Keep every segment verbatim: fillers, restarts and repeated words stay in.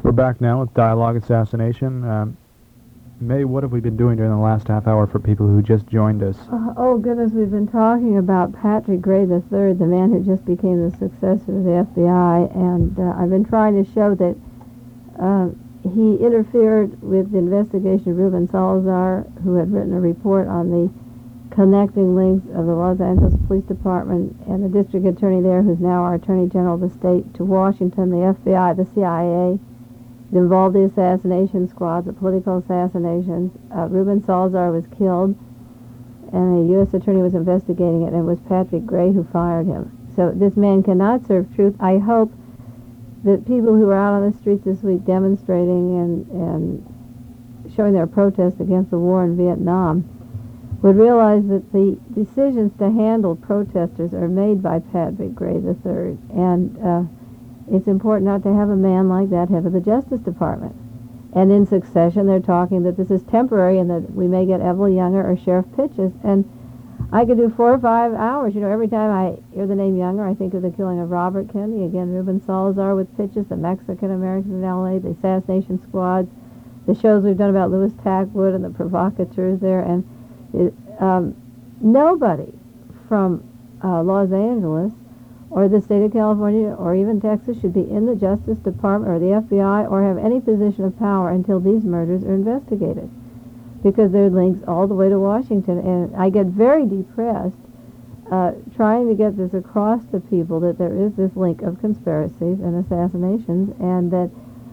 We're back now with Dialogue Assassination. Um, May, what have we been doing during the last half hour for people who just joined us? Uh, oh, goodness, we've been talking about Patrick Gray the third, the man who just became the successor of the F B I, and uh, I've been trying to show that uh, he interfered with the investigation of Ruben Salazar, who had written a report on the connecting links of the Los Angeles Police Department and the district attorney there, who's now our Attorney General of the state, to Washington, the F B I, the C I A. It involved the assassination squad, the political assassinations. Uh, Ruben Salazar was killed, and a U S attorney was investigating it, and it was Patrick Gray who fired him. So this man cannot serve truth. I hope that people who are out on the streets this week demonstrating and, and showing their protest against the war in Vietnam would realize that the decisions to handle protesters are made by Patrick Gray the third, and uh, it's important not to have a man like that head of the Justice Department. And in succession, they're talking that this is temporary and that we may get Evel Younger or Sheriff Pitches. And I could do four or five hours. You know, every time I hear the name Younger, I think of the killing of Robert Kennedy, again, Ruben Salazar with Pitches, the Mexican-Americans in L A, the assassination squads, the shows we've done about Louis Tackwood and the provocateurs there. And it, um, nobody from uh, Los Angeles or the state of California or even Texas should be in the Justice Department or the F B I or have any position of power until these murders are investigated, because there are links all the way to Washington. And I get very depressed uh, trying to get this across to people that there is this link of conspiracies and assassinations, and that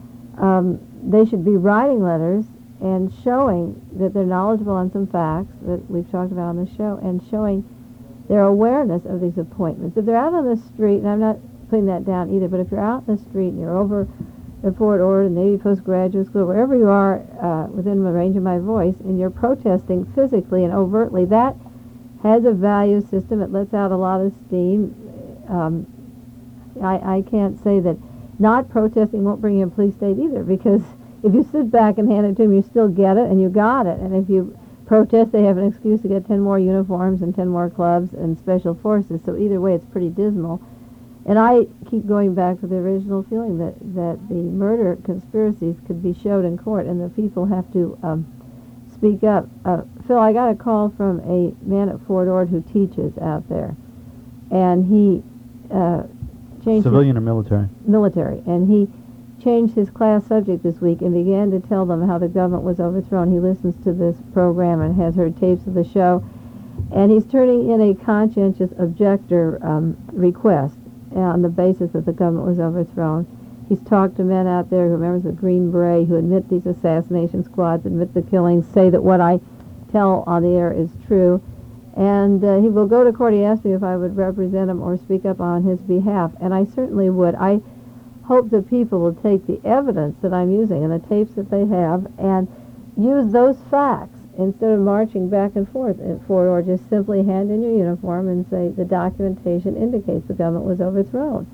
um, they should be writing letters and showing that they're knowledgeable on some facts that we've talked about on the show, and showing their awareness of these appointments. If they're out on the street, and I'm not putting that down either, but if you're out in the street and you're over at Fort Ord, Navy Postgraduate School, wherever you are uh, within the range of my voice, and you're protesting physically and overtly, that has a value system. It lets out a lot of steam. Um, I, I can't say that not protesting won't bring you a police state either, because if you sit back and hand it to them, you still get it, and you got it. And if you protest, they have an excuse to get ten more uniforms and ten more clubs and special forces. So either way, it's pretty dismal. And I keep going back to the original feeling that, that the murder conspiracies could be showed in court, and the people have to um, speak up. Uh, Phil, I got a call from a man at Fort Ord who teaches out there, and he uh, changed Civilian or military? Military. And he changed his class subject this week and began to tell them how the government was overthrown. He listens to this program and has heard tapes of the show, and he's turning in a conscientious objector um, request on the basis that the government was overthrown. He's talked to men out there, who members of Green Beret, who admit these assassination squads, admit the killings, say that what I tell on the air is true, and uh, he will go to court. He asked me if I would represent him or speak up on his behalf, and I certainly would. I hope that people will take the evidence that I'm using and the tapes that they have and use those facts instead of marching back and forth at Fort Ord. Just simply hand in your uniform and say the documentation indicates the government was overthrown.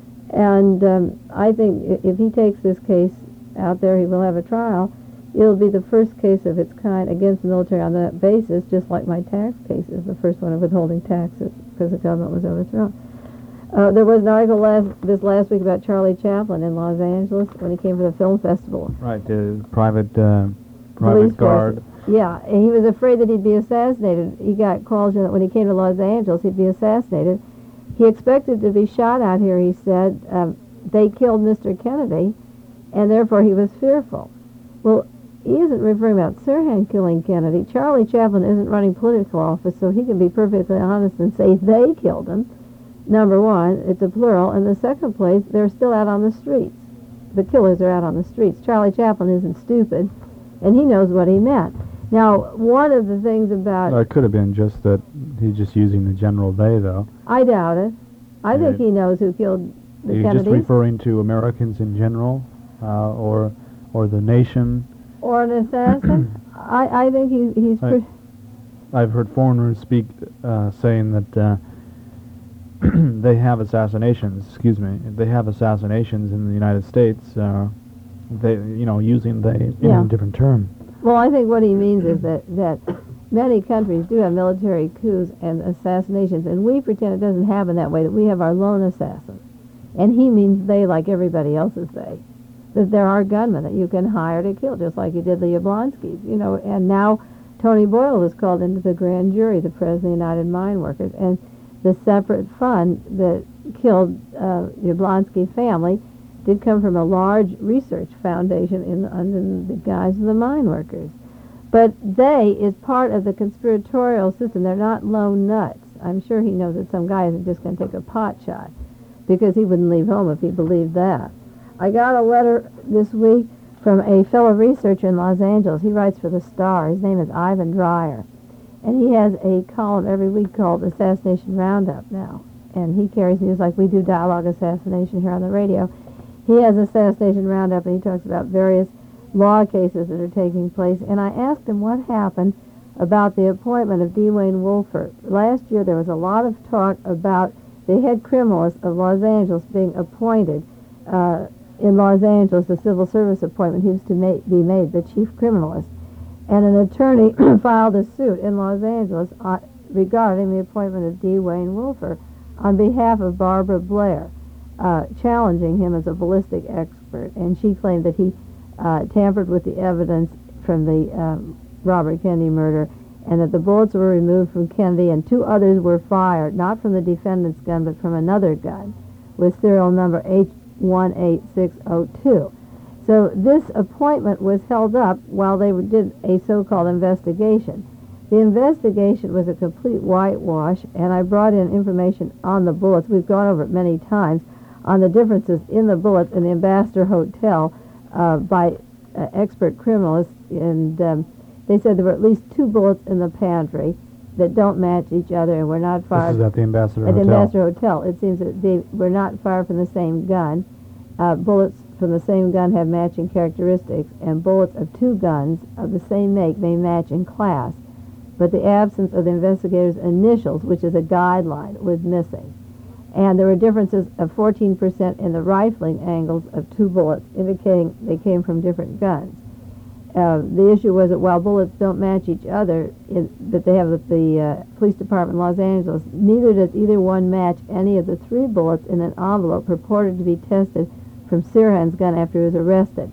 And um, I think if he takes this case out there, he will have a trial. It'll be the first case of its kind against the military on that basis, just like my tax case is the first one of withholding taxes because the government was overthrown. Uh, there was an article last, this last week about Charlie Chaplin in Los Angeles when he came for the film festival. Right, the private uh, private Police guard. forces. Yeah, and he was afraid that he'd be assassinated. He got calls that when he came to Los Angeles he'd be assassinated. He expected to be shot out here, he said. Um, they killed Mister Kennedy, and therefore he was fearful. Well, he isn't referring about Sirhan killing Kennedy. Charlie Chaplin isn't running political office, so he can be perfectly honest and say they killed him. Number one, it's a plural, and the second place, they're still out on the streets. The killers are out on the streets. Charlie Chaplin isn't stupid, and he knows what he meant. Now, one of the things about... Well, it could have been just that he's just using the general they, though. I doubt it. I think he knows who killed the Are you Kennedys. just referring to Americans in general, uh, or or the nation? Or an assassin? I, I think he, he's... I, Pre- I've heard foreigners speak, uh, saying that... Uh, they have assassinations, excuse me, they have assassinations in the United States, uh, they, you know, using they in Yeah. a different term. Well, I think what he means is that, that many countries do have military coups and assassinations, and we pretend it doesn't happen that way, that we have our lone assassin. And he means they like everybody else is they. that there are gunmen that you can hire to kill, just like you did the Yablonskys, you know. And now Tony Boyle was called into the grand jury, the president of the United Mine Workers, and the separate fund that killed uh, Yablonsky family did come from a large research foundation in under the guise of the mine workers. But they is part of the conspiratorial system. They're not lone nuts. I'm sure he knows that some guy isn't just going to take a pot shot, because he wouldn't leave home if he believed that. I got a letter this week from a fellow researcher in Los Angeles. He writes for the Star. His name is Ivan Dreyer. And he has a column every week called Assassination Roundup now. And he carries news like we do Dialogue Assassination here on the radio. He has Assassination Roundup, and he talks about various law cases that are taking place. And I asked him what happened about the appointment of D. Wayne Wolfert. Last year there was a lot of talk about the head criminalist of Los Angeles being appointed uh, in Los Angeles, the civil service appointment. He was to ma- be made the chief criminalist. And an attorney filed a suit in Los Angeles uh, regarding the appointment of D. Wayne Wolfert on behalf of Barbara Blair, uh, challenging him as a ballistic expert. And she claimed that he uh, tampered with the evidence from the um, Robert Kennedy murder, and that the bullets were removed from Kennedy, and two others were fired, not from the defendant's gun, but from another gun, with serial number H one eight six zero two. So this appointment was held up while they did a so-called investigation. The investigation was a complete whitewash, and I brought in information on the bullets. We've gone over it many times, on the differences in the bullets in the Ambassador Hotel uh, by uh, expert criminalists, and um, they said there were at least two bullets in the pantry that don't match each other and were not fired. This is at the Ambassador at Hotel. the Ambassador Hotel. It seems that they were not fired from the same gun. Uh, bullets from the same gun have matching characteristics, and bullets of two guns of the same make may match in class. But the absence of the investigator's initials, which is a guideline, was missing. And there were differences of fourteen percent in the rifling angles of two bullets, indicating they came from different guns. Uh, the issue was that while bullets don't match each other in, that they have with the uh, police department in Los Angeles, neither does either one match any of the three bullets in an envelope purported to be tested from Sirhan's gun after he was arrested.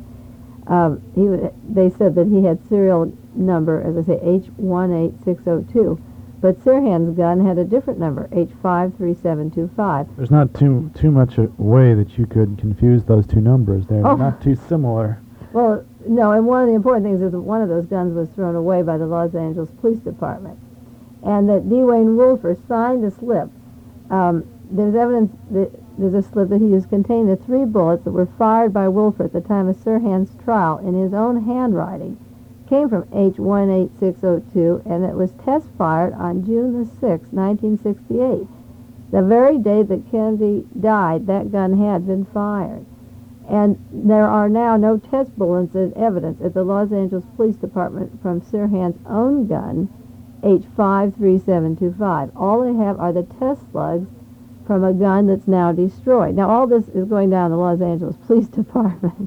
Um, he, they said that he had serial number, as I say, H one eight six zero two, but Sirhan's gun had a different number, H five three seven two five. There's not too too much a way that you could confuse those two numbers. They're Oh. not too similar. Well, no, and one of the important things is that one of those guns was thrown away by the Los Angeles Police Department, and that D. Wayne Wolfert signed a slip. Um, there's evidence that there's a slip that he has contained the three bullets that were fired by Wolfert at the time of Sirhan's trial in his own handwriting came from H one eight six zero two, and it was test fired on June the sixth, nineteen sixty-eight. The very day that Kennedy died, that gun had been fired. And there are now no test bullets as evidence at the Los Angeles Police Department from Sirhan's own gun, H five three seven two five. All they have are the test slugs from a gun that's now destroyed. Now, all this is going down the Los Angeles Police Department.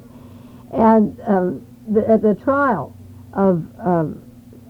And um, the, at the trial of um,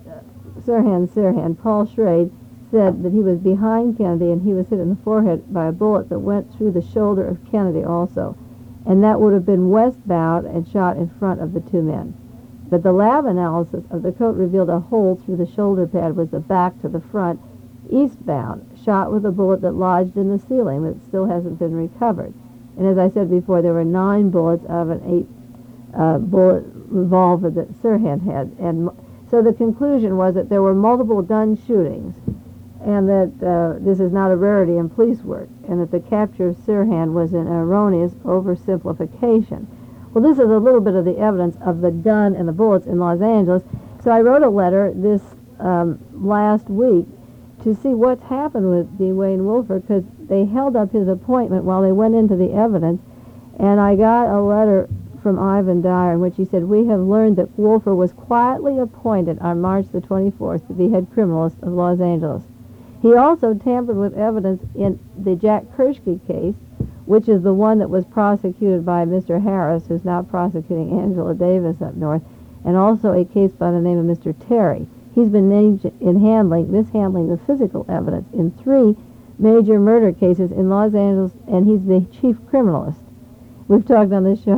Sirhan Sirhan, Paul Schrade said that he was behind Kennedy and he was hit in the forehead by a bullet that went through the shoulder of Kennedy also. And that would have been westbound and shot in front of the two men. But the lab analysis of the coat revealed a hole through the shoulder pad was the back to the front, eastbound, shot with a bullet that lodged in the ceiling that still hasn't been recovered. And as I said before, there were nine bullets of an eight uh, bullet revolver that Sirhan had. And so the conclusion was that there were multiple gun shootings, and that uh, this is not a rarity in police work, and that the capture of Sirhan was an erroneous oversimplification. Well, this is a little bit of the evidence of the gun and the bullets in Los Angeles. So I wrote a letter this um, last week to see what's happened with D. Wayne Wolfert, because they held up his appointment while they went into the evidence, and I got a letter from Ivan Dyer in which he said, "We have learned that Wolfert was quietly appointed on March the twenty-fourth to be head criminalist of Los Angeles. He also tampered with evidence in the Jack Kershke case, which is the one that was prosecuted by Mister Harris, who's now prosecuting Angela Davis up north, and also a case by the name of Mister Terry. He's been named in handling, mishandling the physical evidence in three major murder cases in Los Angeles, and he's the chief criminalist." We've talked on this show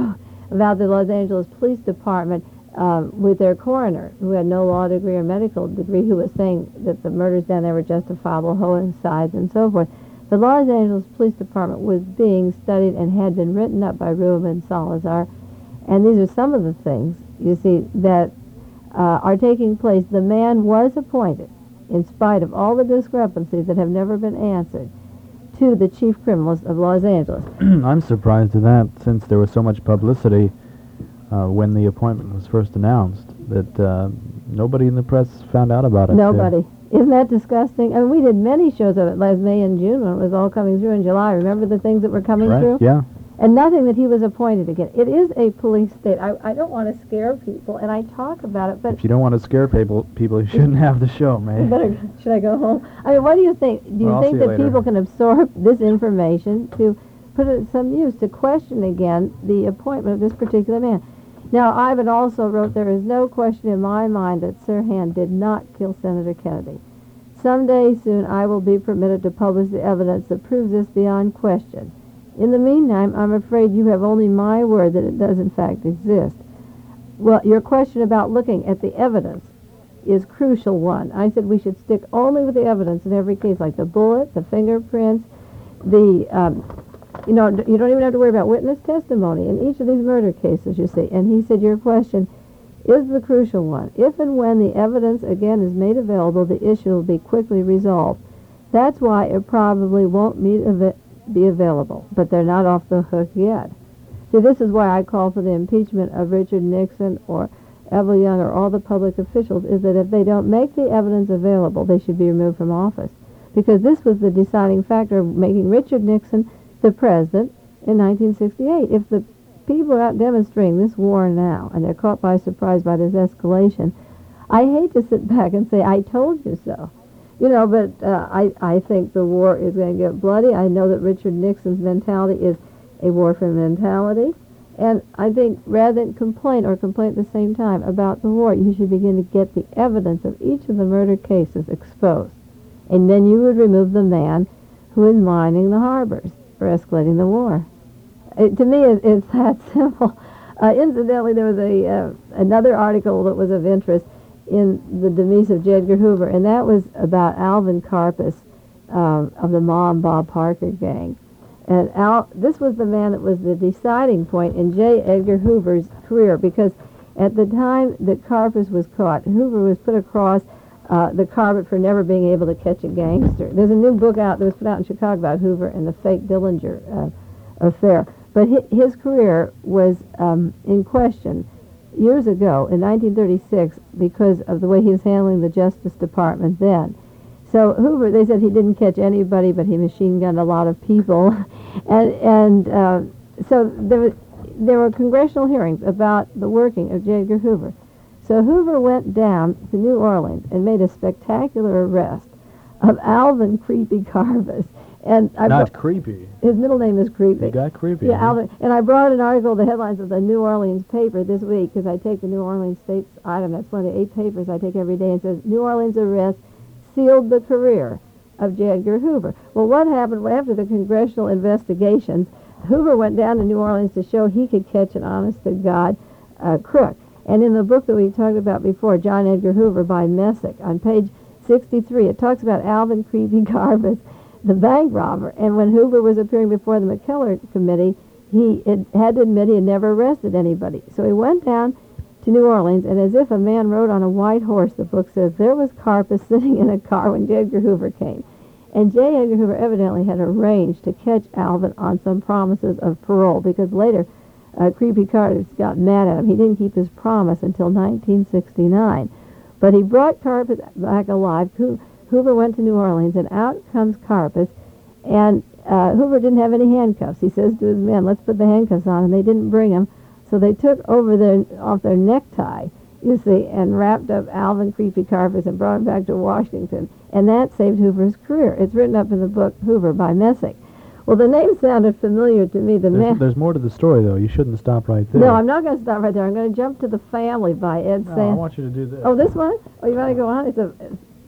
about the Los Angeles Police Department uh, with their coroner, who had no law degree or medical degree, who was saying that the murders down there were justifiable homicides and so forth. The Los Angeles Police Department was being studied and had been written up by Ruben Salazar, and these are some of the things, you see, that uh, are taking place. The man was appointed, in spite of all the discrepancies that have never been answered, to the chief criminalist of Los Angeles. I'm surprised at that, since there was so much publicity uh, when the appointment was first announced, that uh, nobody in the press found out about it. Nobody. Uh, Isn't that disgusting? I mean, we did many shows of it last May and June when it was all coming through in July. Remember the things that were coming right, through? yeah. And nothing that he was appointed again. It is a police state. I, I don't want to scare people, and I talk about it, but... If you don't want to scare people, people you shouldn't have the show, May. Better, should I go home? I mean, what do you think? Do you Well, I'll think see you that later. people can absorb this information to put it to some use, to question again the appointment of this particular man? Now, Ivan also wrote, there is no question in my mind that Sirhan did not kill Senator Kennedy. Someday soon I will be permitted to publish the evidence that proves this beyond question. In the meantime, I'm afraid you have only my word that it does in fact exist. Well, your question about looking at the evidence is crucial one. I said we should stick only with the evidence in every case, like the bullet, the fingerprints, the, um, you know, you don't even have to worry about witness testimony in each of these murder cases, you see. And he said your question is the crucial one. If and when the evidence again is made available, the issue will be quickly resolved. That's why it probably won't meet av- be available, but they're not off the hook yet. See, this is why I call for the impeachment of Richard Nixon or Evel Young or all the public officials, is that if they don't make the evidence available, they should be removed from office. Because this was the deciding factor of making Richard Nixon the president in nineteen sixty-eight. If the people are out demonstrating this war now, and they're caught by surprise by this escalation, I hate to sit back and say, I told you so. You know, but uh, I, I think the war is going to get bloody. I know that Richard Nixon's mentality is a warfare mentality. And I think rather than complain or complain at the same time about the war, you should begin to get the evidence of each of the murder cases exposed. And then you would remove the man who is mining the harbors for escalating the war. It, to me, it, it's that simple. Uh, incidentally, there was a uh, another article that was of interest in the demise of J. Edgar Hoover, and that was about Alvin Karpis um, of the Ma and Bob Parker gang. And Al, this was the man that was the deciding point in J. Edgar Hoover's career, because at the time that Karpis was caught, Hoover was put across uh, the carpet for never being able to catch a gangster. There's a new book out that was put out in Chicago about Hoover and the fake Dillinger uh, affair. But his, his career was um, in question years ago, in nineteen thirty-six, because of the way he was handling the Justice Department then. So Hoover, they said he didn't catch anybody, but he machine gunned a lot of people. and and uh, so there, was, there were congressional hearings about the working of J. Edgar Hoover. So Hoover went down to New Orleans and made a spectacular arrest of Alvin Creepy Karpis. And I Not br- creepy. His middle name is Creepy. He got creepy. Yeah, huh? Alvin. And I brought an article, the headlines of the New Orleans paper this week, because I take the New Orleans States item. That's one of the eight papers I take every day, and says, New Orleans arrest sealed the career of J. Edgar Hoover. Well, what happened after the congressional investigations? Hoover went down to New Orleans to show he could catch an honest-to-God uh, crook. And in the book that we talked about before, John Edgar Hoover by Messick, on page sixty-three, it talks about Alvin Creepy Karpis, the bank robber. And when Hoover was appearing before the McKellar Committee, he had, had to admit he had never arrested anybody. So he went down to New Orleans, and as if a man rode on a white horse, the book says, there was Karpis sitting in a car when J. Edgar Hoover came. And J. Edgar Hoover evidently had arranged to catch Alvin on some promises of parole, because later uh, Creepy Karpis got mad at him. He didn't keep his promise until nineteen sixty-nine. But he brought Karpis back alive. Hoover went to New Orleans, and out comes Karpis, and uh, Hoover didn't have any handcuffs. He says to his men, let's put the handcuffs on, and they didn't bring them. So they took over their off their necktie, you see, and wrapped up Alvin Creepy Karpis and brought him back to Washington. And that saved Hoover's career. It's written up in the book Hoover by Messick. Well, the name sounded familiar to me. The There's, man. there's more to the story, though. You shouldn't stop right there. No, I'm not going to stop right there. I'm going to jump to The Family by Ed No, I Sand. want you to do this. Oh, this one? Oh, you want to go on? It's a.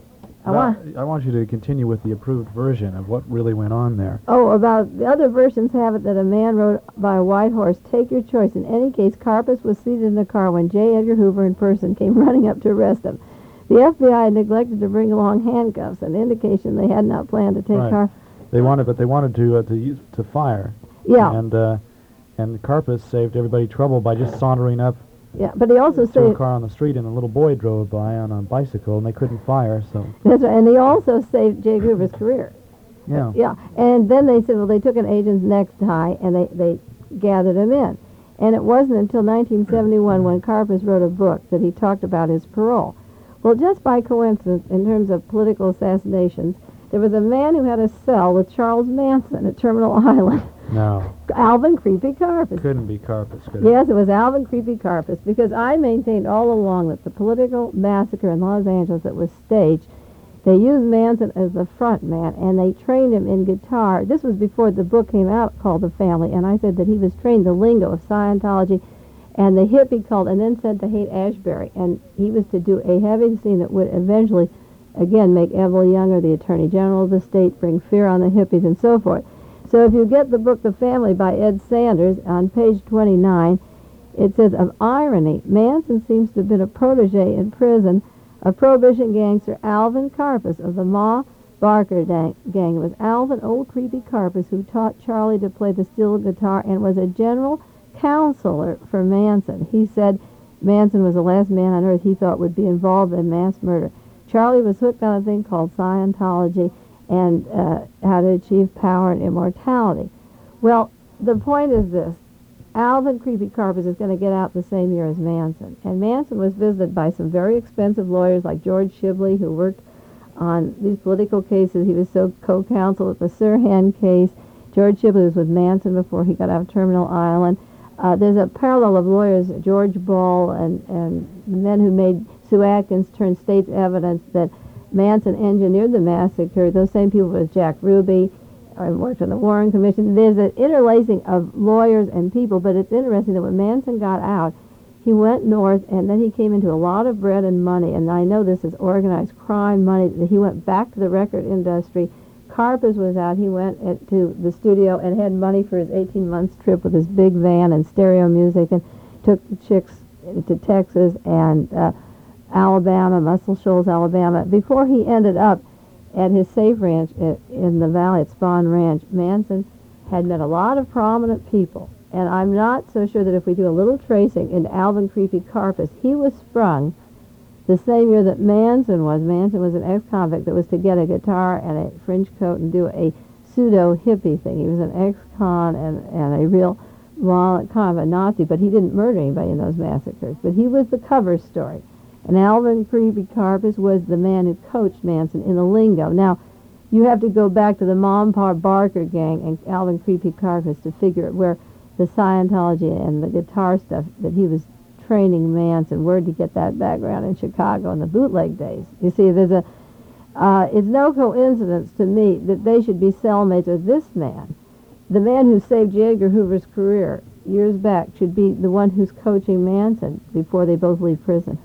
I Now, want. I want you to continue with the approved version of what really went on there. Oh, about the other versions have it that a man rode by a white horse. Take your choice. In any case, Karpus was seated in the car when J. Edgar Hoover in person came running up to arrest him. The F B I had neglected to bring along handcuffs, an indication they had not planned to take Right. Karpus. They wanted, but they wanted to uh, to use to fire. Yeah. And uh, and Karpus saved everybody trouble by just sauntering up Yeah, but he also to a saved. car on the street, and a little boy drove by on a bicycle, and they couldn't fire. So That's right, and he also saved J. Edgar Hoover's career. yeah. Yeah, and then they said, well, they took an agent's necktie and they, they gathered him in. And it wasn't until nineteen seventy-one when Karpus wrote a book that he talked about his parole. Well, just by coincidence, in terms of political assassinations, there was a man who had a cell with Charles Manson at Terminal Island. No, Alvin Creepy Karpus. couldn't be Karpus, could it? Yes, it was Alvin Creepy Karpus, because I maintained all along that the political massacre in Los Angeles that was staged, they used Manson as the front man, and they trained him in guitar. This was before the book came out called The Family, and I said that he was trained the lingo of Scientology and the hippie cult, and then said to hate Ashbury. And he was to do a heavy scene that would eventually, again, make Evel Younger the Attorney General of the state, bring fear on the hippies, and so forth. So if you get the book The Family by Ed Sanders, on page twenty-nine, it says, of irony, Manson seems to have been a protege in prison of Prohibition gangster Alvin Karpus of the Ma Barker gang. It was Alvin Old Creepy Karpus who taught Charlie to play the steel guitar and was a general counselor for Manson. He said Manson was the last man on earth he thought would be involved in mass murder. Charlie was hooked on a thing called Scientology and uh, how to achieve power and immortality. Well, the point is this. Alvin Creepy Karpus is going to get out the same year as Manson. And Manson was visited by some very expensive lawyers like George Shibley, who worked on these political cases. He was so co-counsel with the Sirhan case. George Shibley was with Manson before he got out of Terminal Island. Uh, there's a parallel of lawyers, George Ball and, and the men who made Sue Atkins turn state's evidence that Manson engineered the massacre. Those same people was Jack Ruby, I worked on the Warren Commission. There's an interlacing of lawyers and people, but it's interesting that when Manson got out, he went north, and then he came into a lot of bread and money, and I know this is organized crime money. He went back to the record industry. Karpus was out. He went at, to the studio and had money for his eighteen months trip with his big van and stereo music, and took the chicks to Texas and uh, Alabama, Muscle Shoals, Alabama, before he ended up at his safe ranch at, in the valley at Spawn Ranch. Manson had met a lot of prominent people, and I'm not so sure that if we do a little tracing into Alvin Creepy Karpus, he was sprung the same year that Manson was. Manson was an ex-convict that was to get a guitar and a fringe coat and do a pseudo-hippie thing. He was an ex-con and, and a real violent kind of a Nazi, but he didn't murder anybody in those massacres. But he was the cover story. And Alvin Creepy Karpus was the man who coached Manson in the lingo. Now, you have to go back to the Mom Barker gang and Alvin Creepy Karpus to figure out where the Scientology and the guitar stuff that he was training Manson. Where did he get that background in Chicago in the bootleg days? You see, there's a, uh, it's no coincidence to me that they should be cellmates with this man. The man who saved J. Edgar Hoover's career years back should be the one who's coaching Manson before they both leave prison.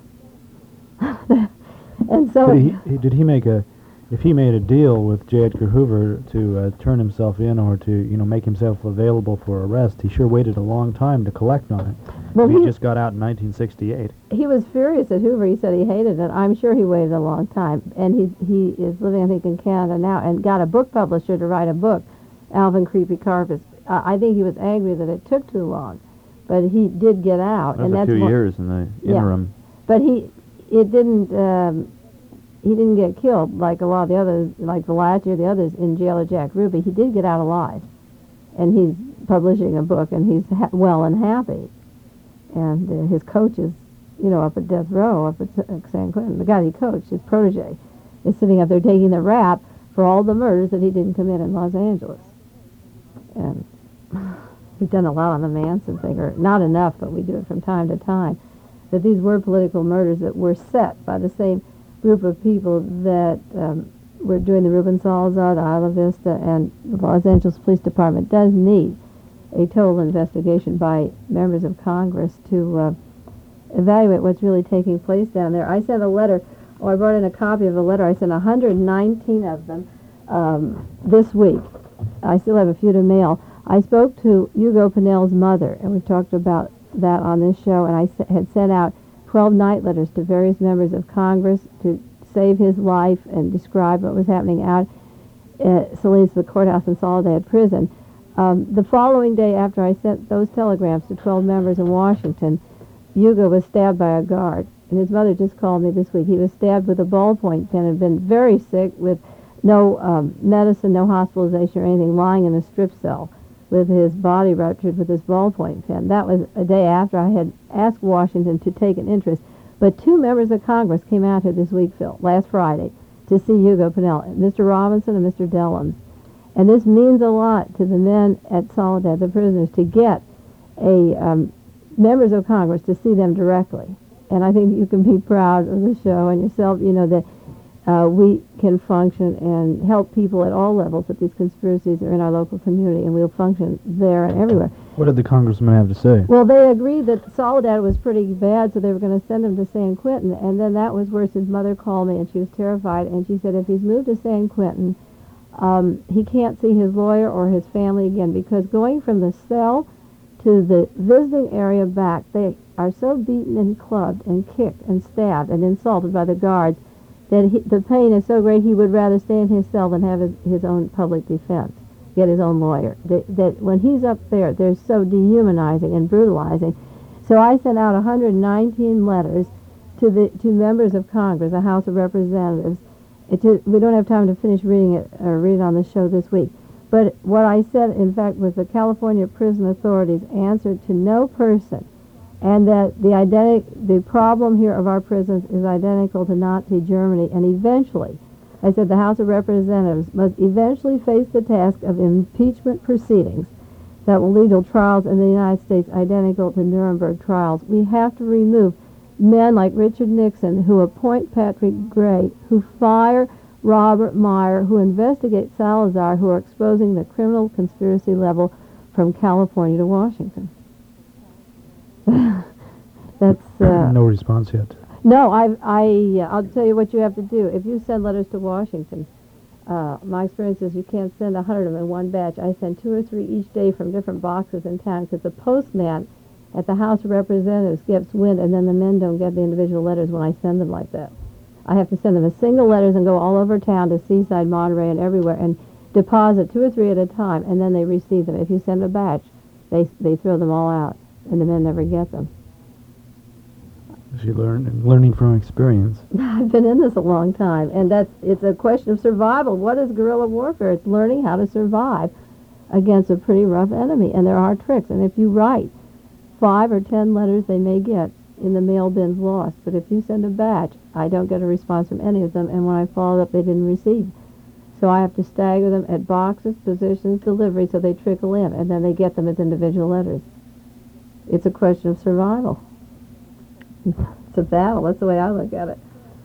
And so, Did he, he- did he make a, if he made a deal with J. Edgar Hoover to uh, turn himself in or to, you know, make himself available for arrest, he sure waited a long time to collect on it. well, he he, just got out in nineteen sixty-eight. he was furious at Hoover. He said he hated it. I'm sure he waited a long time. And he he is living, I think, in Canada now, and got a book publisher to write a book, Alvin Creepy Karpus. Uh, I think he was angry that it took too long, but he did get out. That and was a that's few one- years in the Yeah. interim. But he, it didn't, um, he didn't get killed like a lot of the others, like Valachi or the others in jail or Jack Ruby. He did get out alive. And he's publishing a book, and he's ha- well and happy. And uh, his coach is, you know, up at death row, up at uh, San Quentin. The guy he coached, his protege, is sitting up there taking the rap for all the murders that he didn't commit in Los Angeles. And we've done a lot on the Manson thing, or not enough, but we do it from time to time. That these were political murders that were set by the same group of people that um, were doing the Ruben Salazar, the Isla Vista, and the Los Angeles Police Department does need a total investigation by members of Congress to uh, evaluate what's really taking place down there. I sent a letter Oh, I brought in a copy of a letter. I sent one hundred nineteen of them um, this week. I still have a few to mail. I spoke to Hugo Pinnell's mother, and we've talked about that on this show, and I s- had sent out twelve night letters to various members of Congress to save his life and describe what was happening out at Salinas, the courthouse in Soledad Prison. Um, the following day after I sent those telegrams to twelve members in Washington, Hugo was stabbed by a guard. And his mother just called me this week. He was stabbed with a ballpoint pen and had been very sick with no um, medicine, no hospitalization or anything, lying in a strip cell with his body ruptured with this ballpoint pen. That was a day after I had asked Washington to take an interest. But two members of Congress came out here this week, Phil, last Friday, to see Hugo Pinnell, Mister Robinson and Mister Dellums. And this means a lot to the men at Soledad, the prisoners, to get a um, members of Congress to see them directly. And I think you can be proud of the show and yourself, you know, that uh, we can function and help people at all levels, that these conspiracies are in our local community, and we'll function there and everywhere. What did the congressman have to say? Well, they agreed that Soledad was pretty bad, so they were going to send him to San Quentin, and then that was worse. His mother called me, and she was terrified, and she said if he's moved to San Quentin, um, he can't see his lawyer or his family again, because going from the cell to the visiting area back, they are so beaten and clubbed and kicked and stabbed and insulted by the guards that he, the pain is so great he would rather stay in his cell than have his, his own public defense, get his own lawyer. That, that when he's up there, they're so dehumanizing and brutalizing. So I sent out one hundred nineteen letters to the to members of Congress, the House of Representatives. It to, we don't have time to finish reading it or read it on the show this week. But what I said, in fact, was the California prison authorities answered to no person, and that the identi- the problem here of our prisons is identical to Nazi Germany, and eventually, I said the House of Representatives must eventually face the task of impeachment proceedings that will lead to trials in the United States identical to Nuremberg trials. We have to remove men like Richard Nixon, who appoint Patrick Gray, who fire Robert Meyer, who investigate Salazar, who are exposing the criminal conspiracy level from California to Washington. That's uh, no response yet. no. I I uh, I'll tell you what you have to do. If you send letters to Washington, uh, my experience is you can't send a hundred of them in one batch. I send two or three each day from different boxes in town, because the postman at the House of Representatives gets wind, and then the men don't get the individual letters when I send them like that. I have to send them as single letters and go all over town to Seaside, Monterey, and everywhere, and deposit two or three at a time, and then they receive them. If you send a batch, they they throw them all out, and the men never get them. She learned, learning from experience. I've been in this a long time, and that's it's a question of survival. What is guerrilla warfare? It's learning how to survive against a pretty rough enemy, and there are tricks. And if you write five or ten letters, they may get in the mail bins lost. But if you send a batch, I don't get a response from any of them, and when I follow up, they didn't receive. So I have to stagger them at boxes, positions, delivery, so they trickle in, and then they get them as individual letters. It's a question of survival. It's a battle. That's the way I look at it.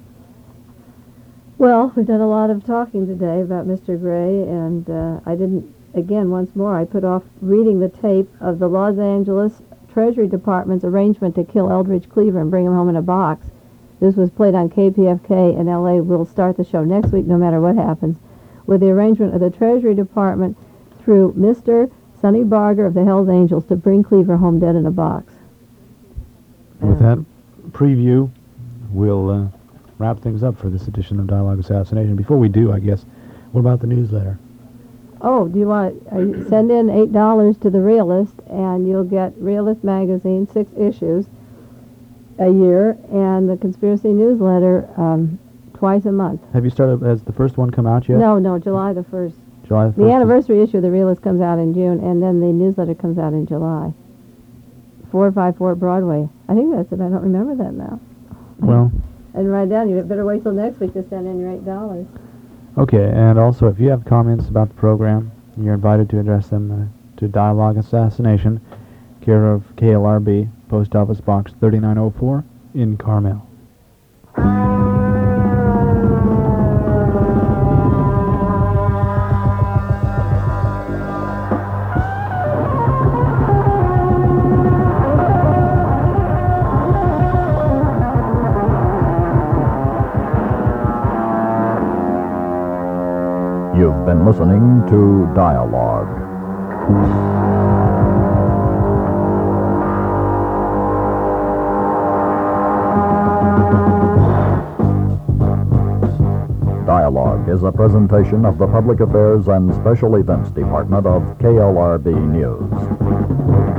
Well, we've done a lot of talking today about Mister Gray, and uh, I didn't, again, once more, I put off reading the tape of the Los Angeles Treasury Department's arrangement to kill Eldridge Cleaver and bring him home in a box. This was played on K P F K in L A. We'll start the show next week, no matter what happens, with the arrangement of the Treasury Department through Mister Sonny Barger of the Hells Angels to bring Cleaver home dead in a box. With that preview, we'll uh, wrap things up for this edition of Dialogue Assassination. Before we do, I guess, what about the newsletter? Oh, do you want uh, send in eight dollars to the Realist, and you'll get Realist magazine, six issues a year, and the Conspiracy newsletter um, twice a month. Have you started, has the first one come out yet? No, no, July the first. July the first. The anniversary issue of the Realist comes out in June, and then the newsletter comes out in July. four five four Broadway. I think that's it. I don't remember that now. Well, And write down. You better wait till next week to send in your eight dollars. okay, and also if you have comments about the program, you're invited to address them uh, to Dialogue Assassination, care of K L R B, Post Office Box thirty-nine oh four in Carmel. listening to Dialogue. Dialogue is a presentation of the Public Affairs and Special Events Department of K L R B News.